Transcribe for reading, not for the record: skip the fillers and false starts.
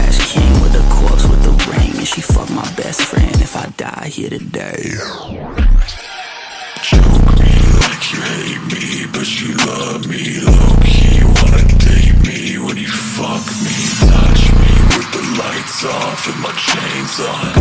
trash king with a corpse with a ring, and she fuck my best friend if I die here today. Joke me like you hate me, but you love me low-key. Wanna date me when you fuck me, touch me with the lights off and my chains on.